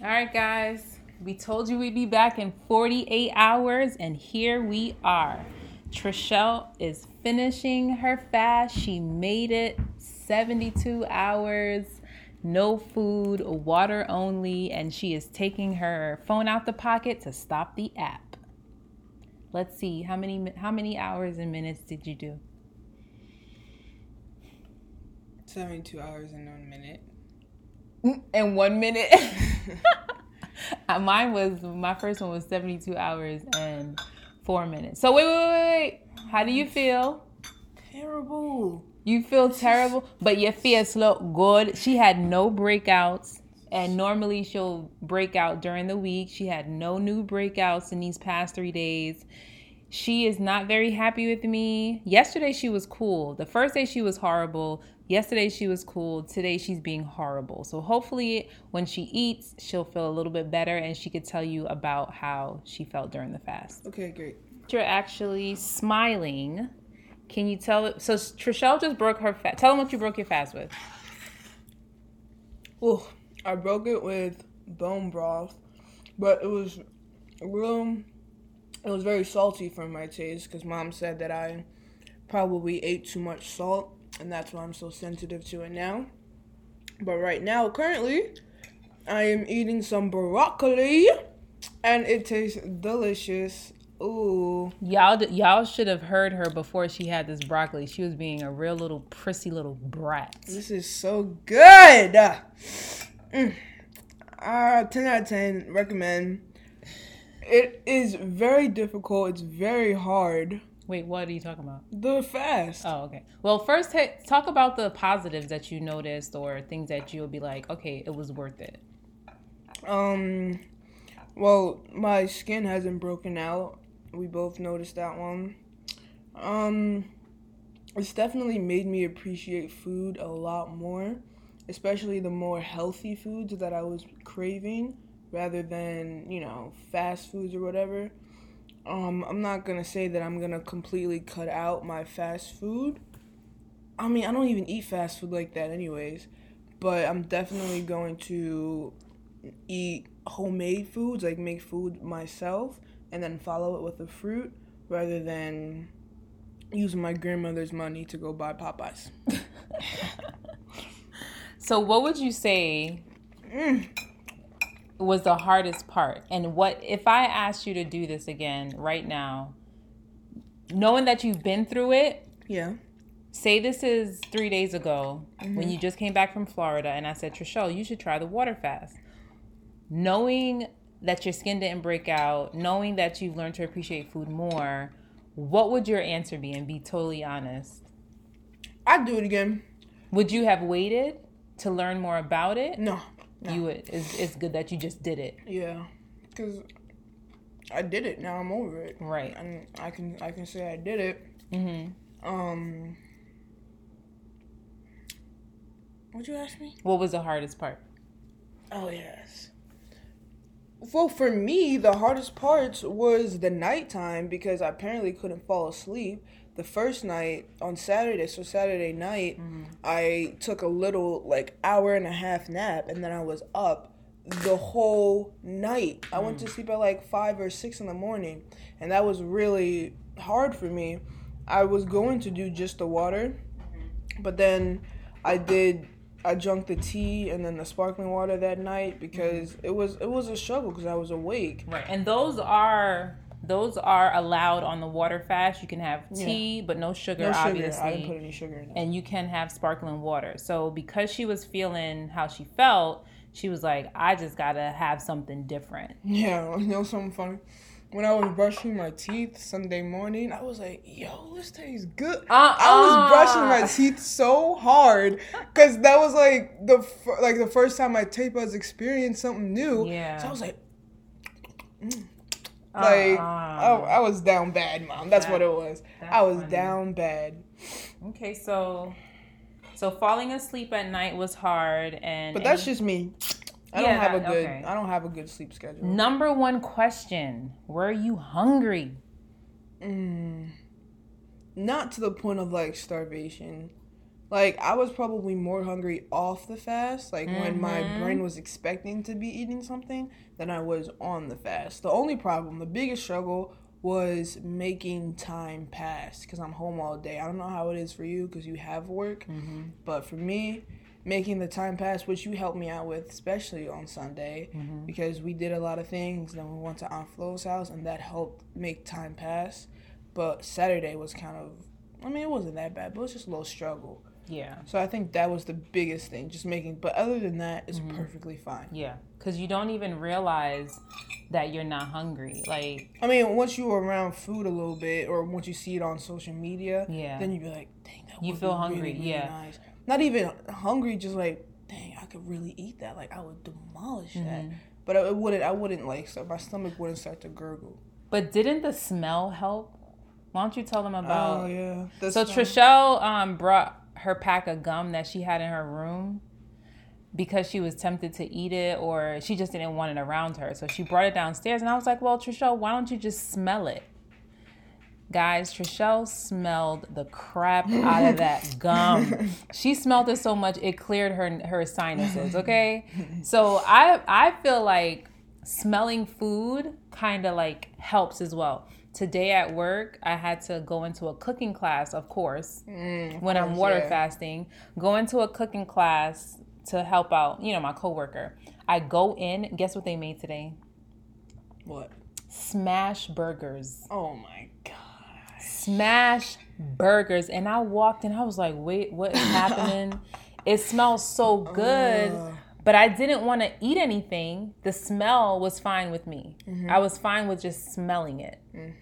All right, guys. We told you we'd be back in 48 hours, and here we are. Trishelle is finishing her fast. She made it 72 hours, no food, water only, and she is taking her phone out the pocket to stop the app. Let's see, how many hours and minutes did you do? 72 hours and 1 minute. In 1 minute? My first one was 72 hours and 4 minutes. So wait. How do you feel? Terrible. You feel terrible, but your face look good. She had no breakouts, and normally she'll break out during the week. She had no new breakouts in these past 3 days. She is not very happy with me. Yesterday she was cool. The first day she was horrible. Yesterday she was cool. Today she's being horrible. So hopefully when she eats, she'll feel a little bit better and she could tell you about how she felt during the fast. Okay, great. You're actually smiling. Can you tell it? So Trishelle just broke her fast. Tell them what you broke your fast with. Oh, I broke it with bone broth, but it was very salty for my taste because Mom said that I probably ate too much salt, and that's why I'm so sensitive to it now. But right now, currently, I am eating some broccoli, and it tastes delicious. Ooh. Y'all should have heard her before she had this broccoli. She was being a real little prissy little brat. This is so good. 10 out of 10, recommend. It is very difficult. It's very hard. Wait, what are you talking about? The fast. Oh, okay. Well, first talk about the positives that you noticed or things that you'll be like, okay, it was worth it. Well, my skin hasn't broken out. We both noticed that one. It's definitely made me appreciate food a lot more, especially the more healthy foods that I was craving rather than, fast foods or whatever. I'm not going to say that I'm going to completely cut out my fast food. I mean, I don't even eat fast food like that anyways, but I'm definitely going to eat homemade foods, like make food myself, and then follow it with a fruit rather than using my grandmother's money to go buy Popeyes. So what would you say was the hardest part? And what if I asked you to do this again right now, knowing that you've been through it? Yeah. Say this is 3 days ago when you just came back from Florida and I said, Trishelle, you should try the water fast. Knowing that your skin didn't break out, knowing that you've learned to appreciate food more, what would your answer be? And be totally honest. I'd do it again. Would you have waited to learn more about it? No. You would. It's good that you just did it. Yeah, because I did it. Now I'm over it. Right. And I can say I did it. What'd you ask me? What was the hardest part? Oh, yes. Well, for me, the hardest part was the nighttime because I apparently couldn't fall asleep. The first night on Saturday, so Saturday night, I took a little, hour and a half nap, and then I was up the whole night. I went to sleep at 5 or 6 in the morning, and that was really hard for me. I was going to do just the water, but then I drank the tea and then the sparkling water that night because it was a struggle because I was awake. Right, and those are allowed on the water fast. You can have tea, but no sugar, obviously. I didn't put any sugar in it. And you can have sparkling water. So because she was feeling how she felt, she was like, I just gotta have something different. Yeah, something funny? When I was brushing my teeth Sunday morning, I was like, yo, this tastes good. I was brushing my teeth so hard because that was the first time my taste buds experienced something new. Yeah. So I was like, I was down bad, Mom. That's what it was. I was down bad. Okay, so falling asleep at night was hard, but that's just me. I don't have a good sleep schedule. Number one question: were you hungry? Not to the point of starvation. Like, I was probably more hungry off the fast, like when my brain was expecting to be eating something, than I was on the fast. The only problem, the biggest struggle, was making time pass because I'm home all day. I don't know how it is for you because you have work, but for me, making the time pass, which you helped me out with, especially on Sunday, because we did a lot of things. Then we went to Aunt Flo's house, and that helped make time pass. But Saturday was kind of, I mean, it wasn't that bad, but it was just a little struggle. Yeah. So I think that was the biggest thing, just making, but other than that, it's perfectly fine. Yeah, because you don't even realize that you're not hungry. Like, I mean, once you're around food a little bit, or once you see it on social media, yeah, then you be like, dang, that you would feel be hungry. really, really Yeah. nice. Not even hungry, just like, dang, I could really eat that. Like, I would demolish that. But I wouldn't like, so my stomach wouldn't start to gurgle. But didn't the smell help? Why don't you tell them about? Oh, yeah. So Trishelle brought her pack of gum that she had in her room because she was tempted to eat it, or she just didn't want it around her. So she brought it downstairs, and I was like, well, Trishelle, why don't you just smell it? Guys, Trishelle smelled the crap out of that gum. She smelled it so much it cleared her sinuses, okay? So I feel like smelling food kind of like helps as well. Today at work, I had to go into a cooking class, of course, when I'm water fasting. Go into a cooking class to help out, my coworker. I go in, guess what they made today? What? Smash burgers. Oh my God. Smash burgers. And I walked in, I was like, wait, what is happening? It smells so good. But I didn't want to eat anything. The smell was fine with me. I was fine with just smelling it.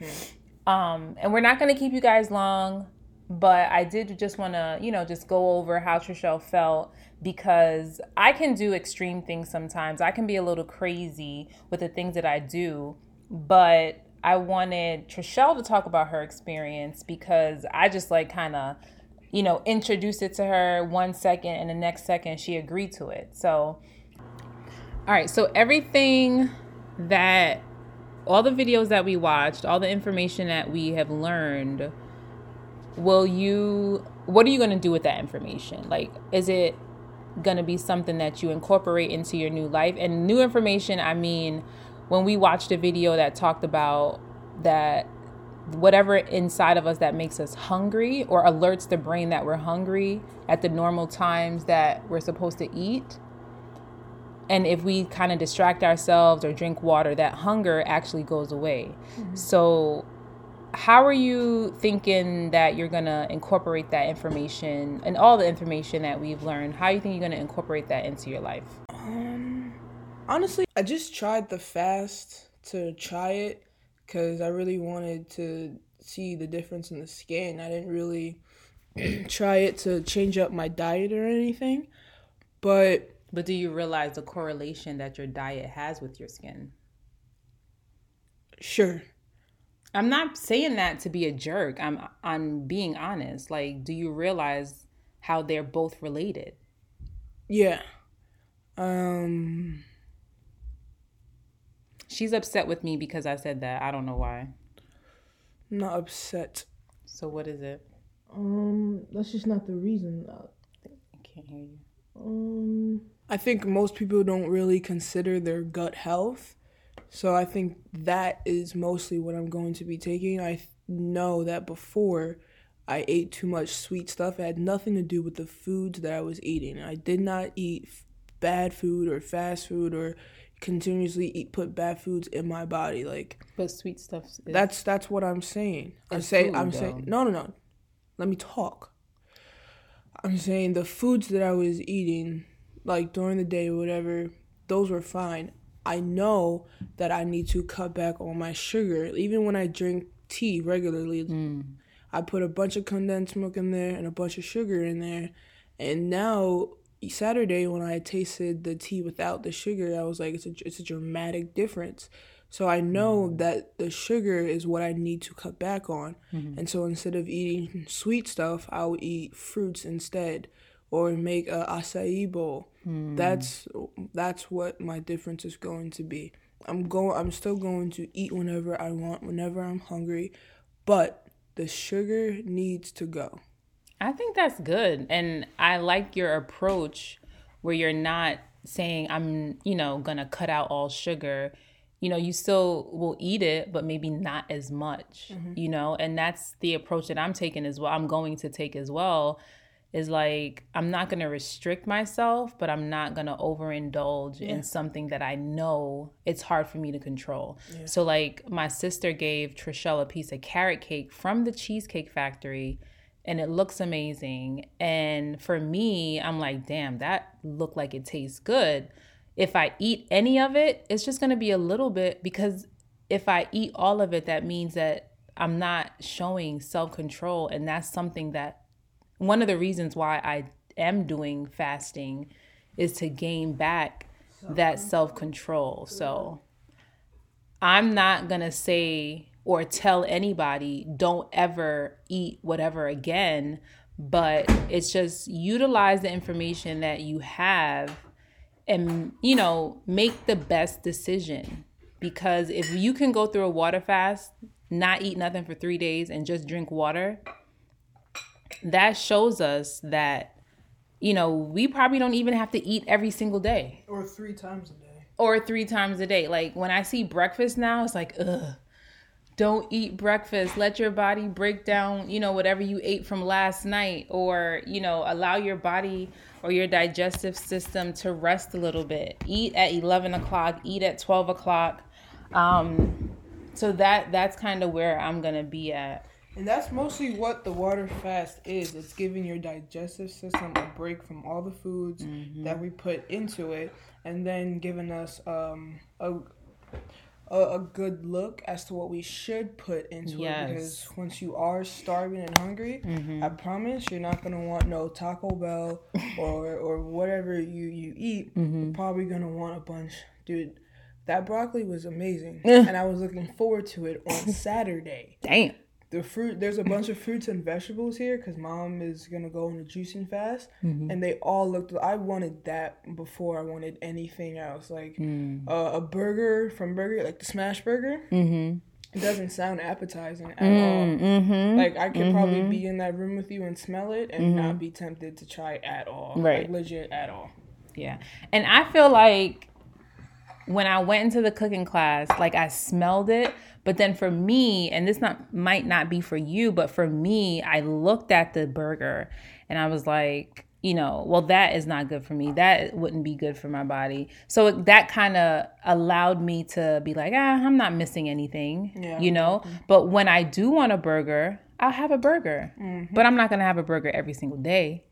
And we're not going to keep you guys long, but I did just want to, just go over how Trishelle felt, because I can do extreme things sometimes. I can be a little crazy with the things that I do, but I wanted Trishelle to talk about her experience because I just kind of, introduced it to her 1 second, and the next second she agreed to it. So, all right. So all the videos that we watched, all the information that we have learned, what are you going to do with that information? Like, is it going to be something that you incorporate into your new life? And new information, I mean, when we watched a video that talked about that whatever inside of us that makes us hungry or alerts the brain that we're hungry at the normal times that we're supposed to eat. And if we kind of distract ourselves or drink water, that hunger actually goes away. So how are you thinking that you're going to incorporate that information and all the information that we've learned? How do you think you're going to incorporate that into your life? Honestly, I just tried the fast to try it because I really wanted to see the difference in the skin. I didn't really try it to change up my diet or anything. But do you realize the correlation that your diet has with your skin? Sure. I'm not saying that to be a jerk. I'm being honest. Like, do you realize how they're both related? Yeah. She's upset with me because I said that. I don't know why. I'm not upset. So what is it? That's just not the reason. I can't hear you. I think most people don't really consider their gut health. So I think that is mostly what I'm going to be taking. I know that before I ate too much sweet stuff, it had nothing to do with the foods that I was eating. I did not eat bad food or fast food or continuously put bad foods in my body. Like, but sweet stuff is... That's what I'm saying. I'm saying no. Let me talk. I'm saying the foods that I was eating, like during the day or whatever, those were fine. I know that I need to cut back on my sugar. Even when I drink tea regularly, I put a bunch of condensed milk in there and a bunch of sugar in there. And now, Saturday, when I tasted the tea without the sugar, I was like, it's a dramatic difference. So I know that the sugar is what I need to cut back on. And so instead of eating sweet stuff, I'll eat fruits instead, or make a acai bowl. That's what my difference is going to be. I'm still going to eat whenever I want, whenever I'm hungry, but the sugar needs to go. I think that's good. And I like your approach where you're not saying, I'm, going to cut out all sugar. You still will eat it, but maybe not as much, and that's the approach that I'm taking as well. I'm going to take as well, is like, I'm not going to restrict myself, but I'm not going to overindulge in something that I know it's hard for me to control. Yeah. So like my sister gave Trishelle a piece of carrot cake from the Cheesecake Factory, and it looks amazing. And for me, I'm like, damn, that looked like it tastes good. If I eat any of it, it's just going to be a little bit, because if I eat all of it, that means that I'm not showing self-control. And that's something that, one of the reasons why I am doing fasting is to gain back that self-control. So I'm not going to say or tell anybody, don't ever eat whatever again, but it's just utilize the information that you have and, make the best decision. Because if you can go through a water fast, not eat nothing for 3 days and just drink water, that shows us that, we probably don't even have to eat every single day. Or 3 times a day. Or 3 times a day. Like when I see breakfast now, it's like, ugh, don't eat breakfast. Let your body break down, whatever you ate from last night, or, allow your body or your digestive system to rest a little bit. Eat at 11 o'clock, eat at 12 o'clock. So that's kind of where I'm going to be at. And that's mostly what the water fast is. It's giving your digestive system a break from all the foods that we put into it, and then giving us a good look as to what we should put into it. Because once you are starving and hungry, I promise you're not going to want no Taco Bell or whatever you eat. You're probably going to want a bunch. Dude, that broccoli was amazing. And I was looking forward to it on Saturday. Damn. The fruit, there's a bunch of fruits and vegetables here because Mom is going to go on a juicing fast. And they all looked, I wanted that before I wanted anything else. Like a burger from Burger, like the Smash Burger. It doesn't sound appetizing at all. Like I could probably be in that room with you and smell it and not be tempted to try at all. Right. Like legit at all. Yeah. And I feel like when I went into the cooking class, like I smelled it. But then for me, and this might not be for you, but for me, I looked at the burger and I was like, well, that is not good for me. That wouldn't be good for my body. So that kind of allowed me to be like, I'm not missing anything, But when I do want a burger, I'll have a burger. But I'm not going to have a burger every single day.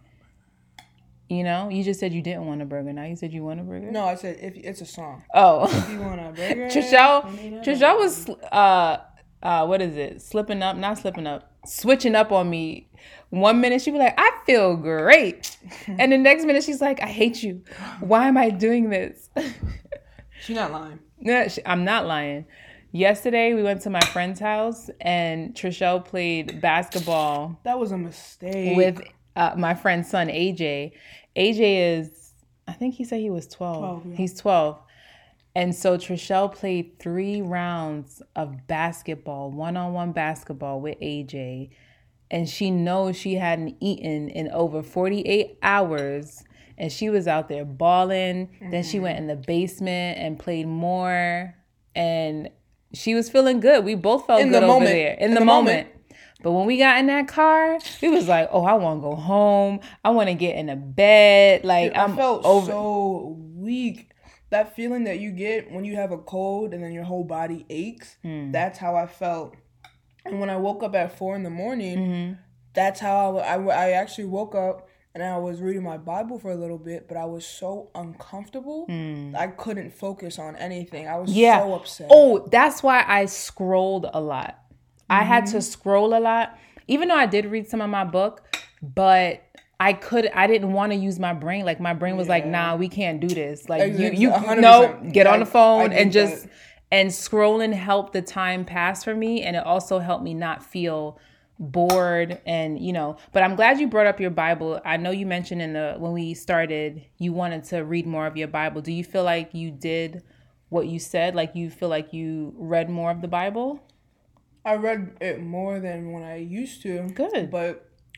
You just said you didn't want a burger. Now you said you want a burger? No, I said if it's a song. Oh. If you want a burger. Trishelle was, what is it? Switching up on me. 1 minute she'd be like, I feel great. And the next minute she's like, I hate you. Why am I doing this? She's not lying. No, I'm not lying. Yesterday we went to my friend's house and Trishelle played basketball. That was a mistake. With my friend's son, AJ. AJ is, I think he said he was 12. Yeah. He's 12. And so Trishelle played 3 rounds of basketball, one-on-one basketball with AJ. And she knows she hadn't eaten in over 48 hours. And she was out there balling. Then she went in the basement and played more. And she was feeling good. We both felt good over there. In the moment. But when we got in that car, we was like, oh, I want to go home. I want to get in a bed. Like, I felt so weak. That feeling that you get when you have a cold and then your whole body aches, that's how I felt. And when I woke up at 4 a.m, that's how I actually woke up and I was reading my Bible for a little bit, but I was so uncomfortable. I couldn't focus on anything. I was so upset. Oh, that's why I scrolled a lot. I had to scroll a lot, even though I did read some of my book, but I didn't want to use my brain. Like my brain was like, nah, we can't do this. Like you get on the phone and just, and scrolling helped the time pass for me. And it also helped me not feel bored and, but I'm glad you brought up your Bible. I know you mentioned when we started, you wanted to read more of your Bible. Do you feel like you did what you said? Like you feel like you read more of the Bible? I read it more than when I used to. Good. But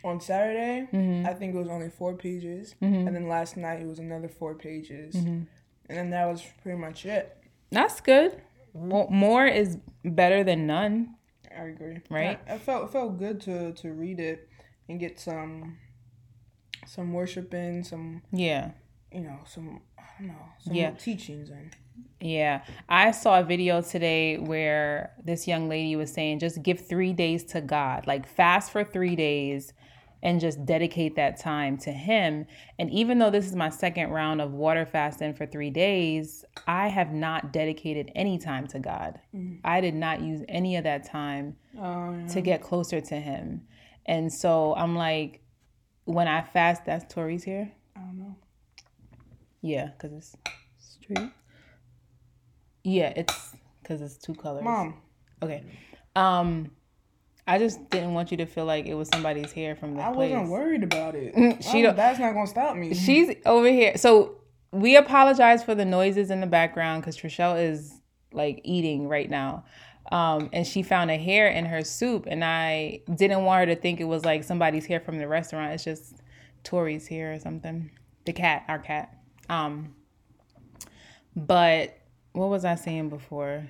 On Saturday, I think it was only 4 pages. And then last night it was another 4 pages. And then that was pretty much it. That's good. More is better than none. I agree. Right? It felt good to read it and get some worship in, some teachings in. Yeah. I saw a video today where this young lady was saying just give 3 days to God. Like fast for 3 days and just dedicate that time to him. And even though this is my second round of water fasting for 3 days, I have not dedicated any time to God. I did not use any of that time to get closer to him. And so I'm like, when I fast, that's Tori's hair? I don't know. Yeah, because it's straight. Yeah, it's because it's 2 colors. Mom. Okay. I just didn't want you to feel like it was somebody's hair from the place. I wasn't worried about it. That's not going to stop me. She's over here. So we apologize for the noises in the background because Trishelle is like eating right now. And she found a hair in her soup, and I didn't want her to think it was like somebody's hair from the restaurant. It's just Tori's hair or something. The cat, our cat. But what was I saying before?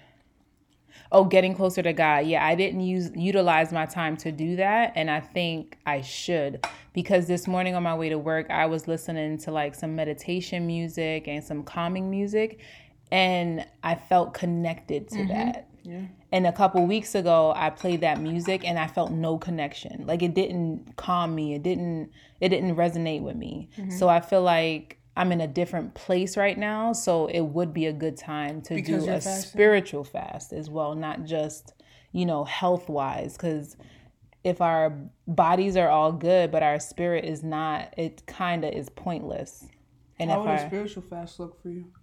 Oh, getting closer to God. Yeah, I didn't utilize my time to do that, and I think I should, because this morning on my way to work, I was listening to like some meditation music and some calming music, and I felt connected to that. Yeah. And a couple weeks ago, I played that music and I felt no connection. Like it didn't calm me. It didn't resonate with me. So I feel like I'm in a different place right now. So it would be a good time to do a spiritual fast as well, not just, health wise. Because if our bodies are all good, but our spirit is not, it kind of is pointless. And how would a spiritual fast look for you?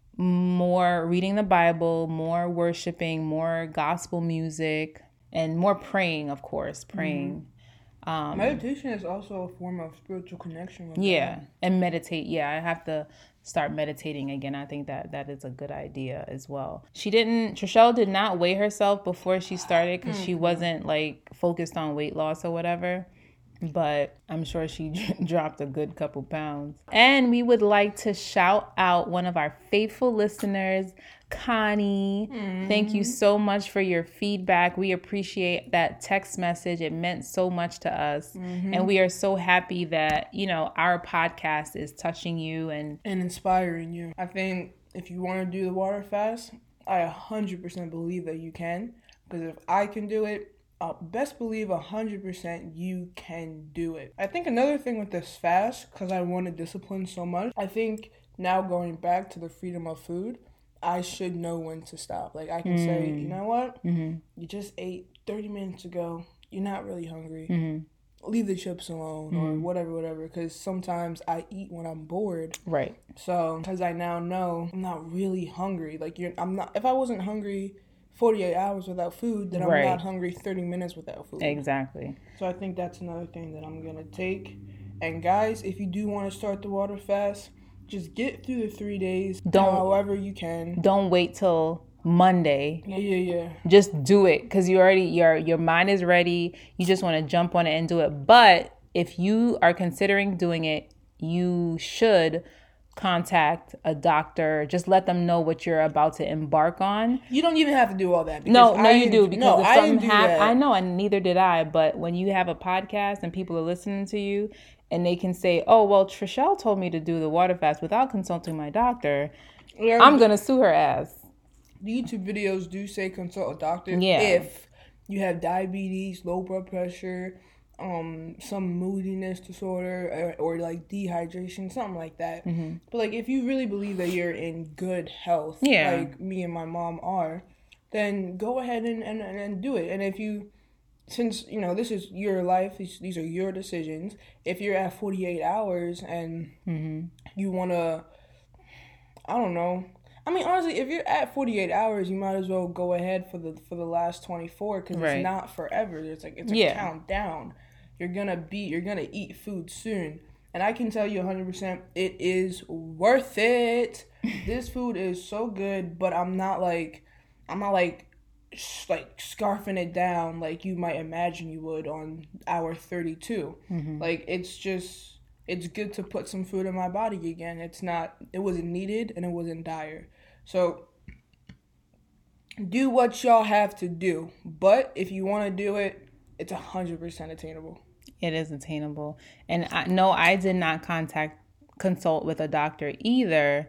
More reading the Bible, more worshiping, more gospel music, and more praying, of course, praying. Meditation is also a form of spiritual connection with God. And meditate. Yeah, I have to start meditating again. I think that is a good idea as well. Trishelle did not weigh herself before she started because she wasn't like focused on weight loss or whatever. But I'm sure she dropped a good couple pounds. And we would like to shout out one of our faithful listeners, Connie. Thank you so much for your feedback. We appreciate that text message. It meant so much to us. And we are so happy that, our podcast is touching you and inspiring you. I think if you want to do the water fast, I 100% believe that you can. Because if I can do it, best believe 100% you can do it. I think another thing with this fast, because I want to discipline so much, I think now going back to the freedom of food, I should know when to stop. Like I can say, you know what? You just ate 30 minutes ago. You're not really hungry. Leave the chips alone or whatever. Because sometimes I eat when I'm bored. Right. So because I now know I'm not really hungry. Like I'm not. If I wasn't hungry 48 hours without food, then I'm not hungry 30 minutes without food. Exactly. So I think that's another thing that I'm going to take. And guys, if you do want to start the water fast, just get through the 3 days however you can. Don't wait till Monday. Yeah. Just do it because you already your mind is ready. You just want to jump on it and do it. But if you are considering doing it, you should contact a doctor. Just let them know what you're about to embark on. You don't even have to do all that. No, you do. Because if something happens, I know, and neither did I. But when you have a podcast and people are listening to you, and they can say, "Oh, well, Trishelle told me to do the water fast without consulting my doctor," I'm gonna sue her ass. The YouTube videos do say consult a doctor. Yeah. If you have diabetes, low blood pressure, some moodiness disorder or like dehydration, something like that. But like if you really believe that you're in good health, like me and my mom are, then go ahead and do it. And if you, since this is your life, these are your decisions. If you're at 48 hours and you want to, I don't know. I mean, honestly, if you're at 48 hours, you might as well go ahead for the last 24 because it's not forever. It's a countdown. You're gonna eat food soon, and I can tell you 100%, it is worth it. This food is so good, but I'm not like like scarfing it down like you might imagine you would on hour 32. Like it's good to put some food in my body again. It wasn't needed and it wasn't dire. So do what y'all have to do, but if you want to do it, it's 100% attainable. It is attainable. And I did not consult with a doctor either.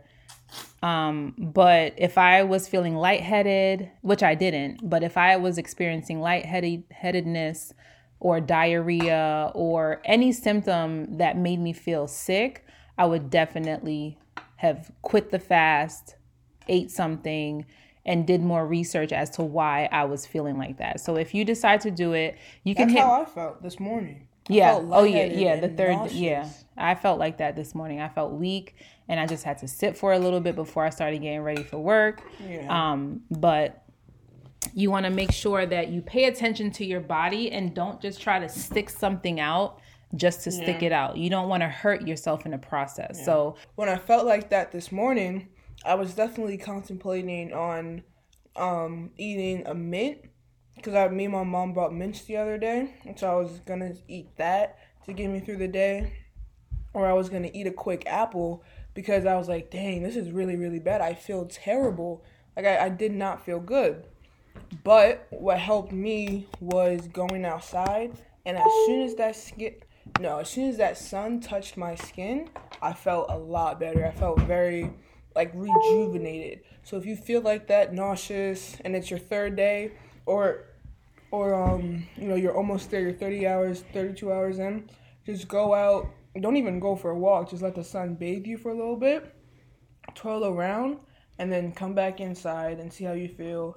But if I was feeling lightheaded, which I didn't, but if I was experiencing lightheadedness or diarrhea or any symptom that made me feel sick, I would definitely have quit the fast, ate something, and did more research as to why I was feeling like that. So if you decide to do it, you can That's how I felt this morning. Yeah. Oh, yeah. The third. Nauseous. Yeah. I felt like that this morning. I felt weak and I just had to sit for a little bit before I started getting ready for work. Yeah. But you want to make sure that you pay attention to your body and don't just try to stick something out just to stick it out. You don't want to hurt yourself in the process. Yeah. So when I felt like that this morning, I was definitely contemplating on eating a mint. Because me and my mom brought mints the other day. And so I was going to eat that to get me through the day. Or I was going to eat a quick apple because I was like, dang, this is really, really bad. I feel terrible. Like, I did not feel good. But what helped me was going outside. And as soon as that sun touched my skin, I felt a lot better. I felt very, rejuvenated. So if you feel like that, nauseous, and it's your third day, or you're almost there, you're 32 hours in, just go out. Don't even go for a walk. Just let the sun bathe you for a little bit, twirl around, and then come back inside and see how you feel.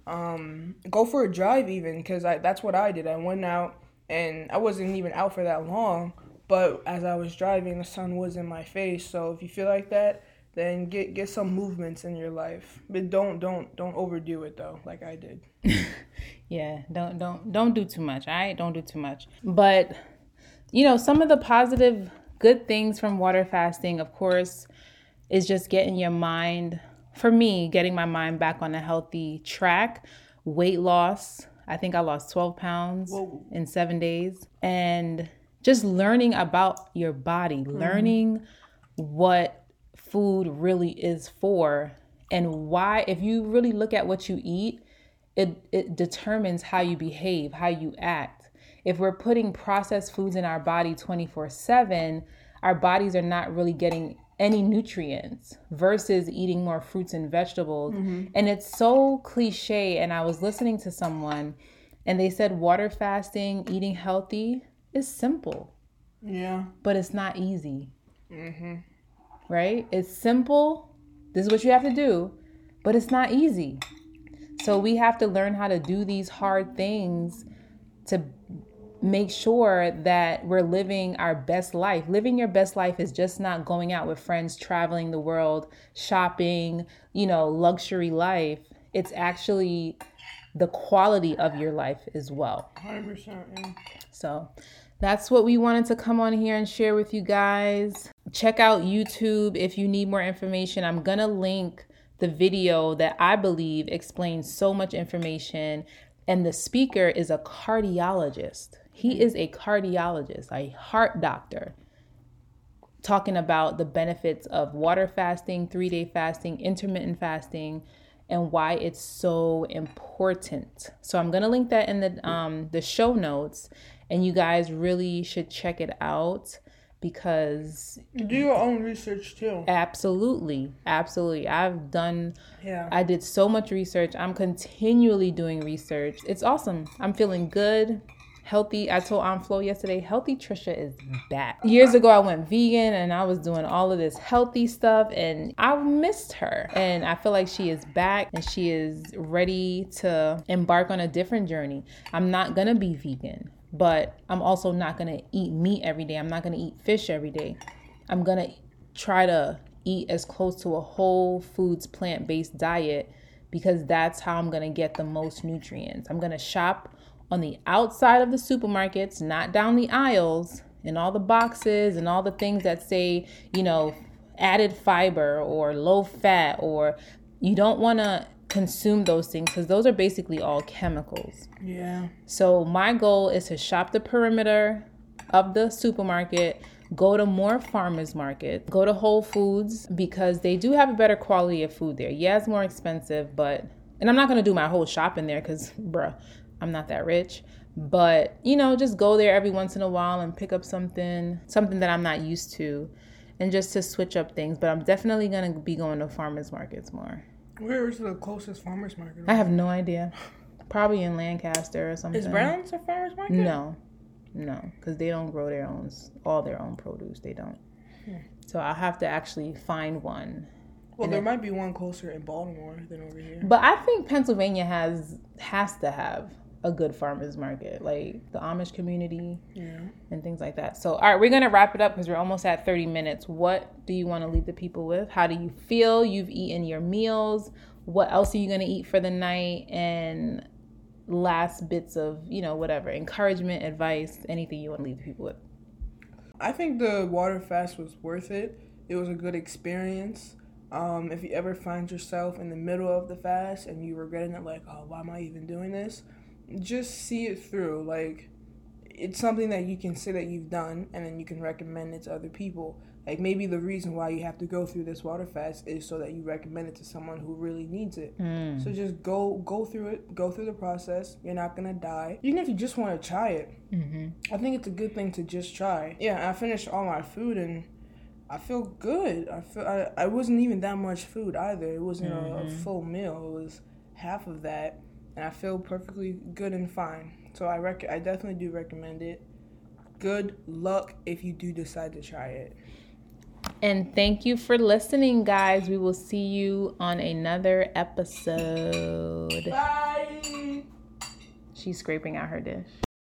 Go for a drive even, because that's what I did. I went out, and I wasn't even out for that long, but as I was driving, the sun was in my face. So if you feel like that, then get some movements in your life, but don't overdo it though, like I did. Yeah, don't do too much. All right, don't do too much. But some of the positive, good things from water fasting, of course, is just getting your mind. For me, getting my mind back on a healthy track. Weight loss. I think I lost 12 pounds in 7 days, and just learning about your body, learning what food really is for and why. If you really look at what you eat, it determines how you behave, how you act. If we're putting processed foods in our body 24/7, our bodies are not really getting any nutrients versus eating more fruits and vegetables. And it's so cliche. And I was listening to someone and they said water fasting, eating healthy is simple. Yeah. But it's not easy. Right? It's simple. This is what you have to do, but it's not easy. So we have to learn how to do these hard things to make sure that we're living our best life. Living your best life is just not going out with friends, traveling the world, shopping, luxury life. It's actually the quality of your life as well. 100%. Yeah. So that's what we wanted to come on here and share with you guys. Check out YouTube if you need more information. I'm going to link the video that I believe explains so much information. And the speaker is a cardiologist. He is a cardiologist, a heart doctor, talking about the benefits of water fasting, 3-day fasting, intermittent fasting, and why it's so important. So I'm going to link that in the show notes, and you guys really should check it out because do your own research too. Absolutely. I did so much research. I'm continually doing research. It's awesome. I'm feeling good. Healthy. I told Aunt Flo yesterday, healthy Trisha is back. Years ago, I went vegan and I was doing all of this healthy stuff and I missed her. And I feel like she is back and she is ready to embark on a different journey. I'm not going to be vegan, but I'm also not going to eat meat every day. I'm not going to eat fish every day. I'm going to try to eat as close to a whole foods, plant-based diet because that's how I'm going to get the most nutrients. I'm going to shop on the outside of the supermarkets, not down the aisles and all the boxes and all the things that say, added fiber or low fat, or you don't want to consume those things, because those are basically all chemicals. Yeah. So my goal is to shop the perimeter of the supermarket, go to more farmers markets, go to Whole Foods, because they do have a better quality of food there. Yeah, it's more expensive, but, and I'm not going to do my whole shopping there because, bruh, I'm not that rich. But, you know, just go there every once in a while and pick up something that I'm not used to, and just to switch up things. But I'm definitely going to be going to farmers markets more. Where is the closest farmers market? I have no idea. Probably in Lancaster or something. Is Brown's a farmers market? No, because they don't grow all their own produce. They don't. So I'll have to actually find one. Well, there might be one closer in Baltimore than over here. But I think Pennsylvania has to have a good farmers market, like the Amish community and things like that. So, all right, we're going to wrap it up because we're almost at 30 minutes. What do you want to leave the people with? How do you feel? You've eaten your meals. What else are you going to eat for the night? And last bits of, you know, whatever, encouragement, advice, anything you want to leave the people with. I think the water fast was worth it. It was a good experience. If you ever find yourself in the middle of the fast and you regretting it, like, oh, why am I even doing this? Just see it through. Like, it's something that you can say that you've done, and then you can recommend it to other people. Like, maybe the reason why you have to go through this water fast is so that you recommend it to someone who really needs it. So just go through it. Go through the process. You're not gonna die. Even if you just want to try it, I think it's a good thing to just try. Yeah, I finished all my food and I feel good. I wasn't even that much food either. It wasn't a full meal. It was half of that. And I feel perfectly good and fine. So I definitely do recommend it. Good luck if you do decide to try it. And thank you for listening, guys. We will see you on another episode. Bye. She's scraping out her dish.